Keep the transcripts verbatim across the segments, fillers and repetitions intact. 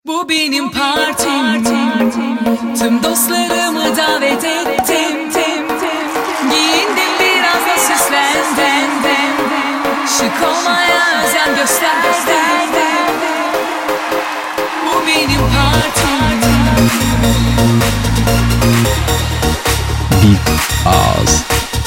Bu benim partim, tüm dostlarımı davet ettim. Giyindim, biraz da süslendim, şık olmaya özen gösterdim. Bu benim partim. Big Ağız.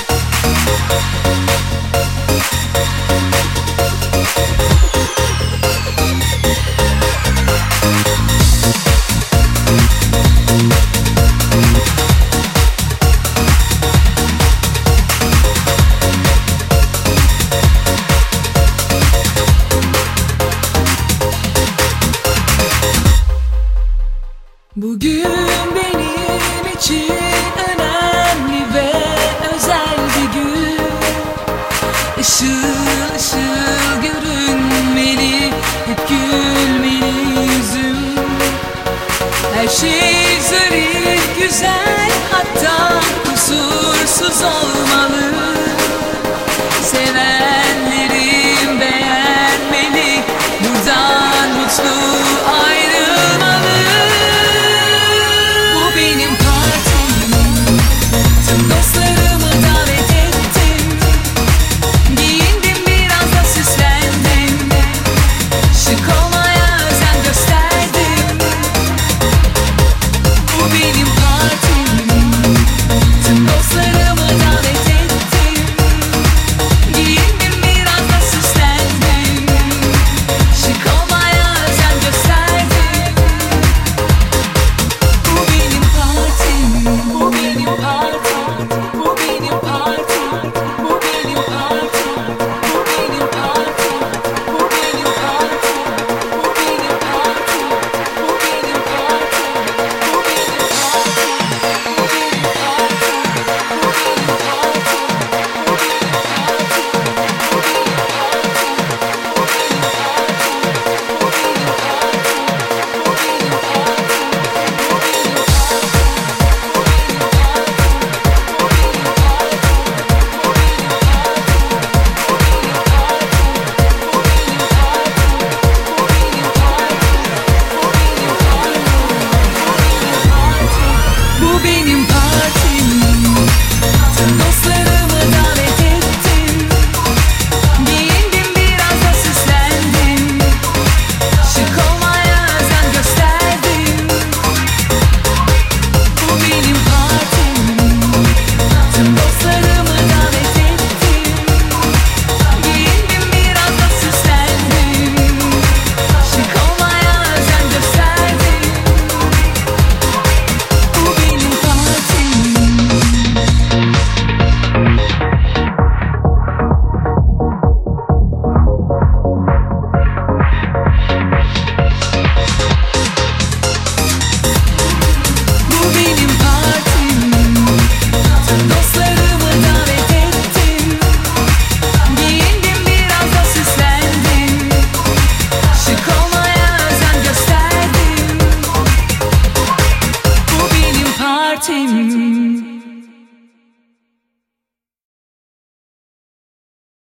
Bugün benim için önemli ve özel bir gün. Işıl ışıl görünmeli, hep gülmeli yüzüm. Her şey zarif, güzel, hatta kusursuz olmalı.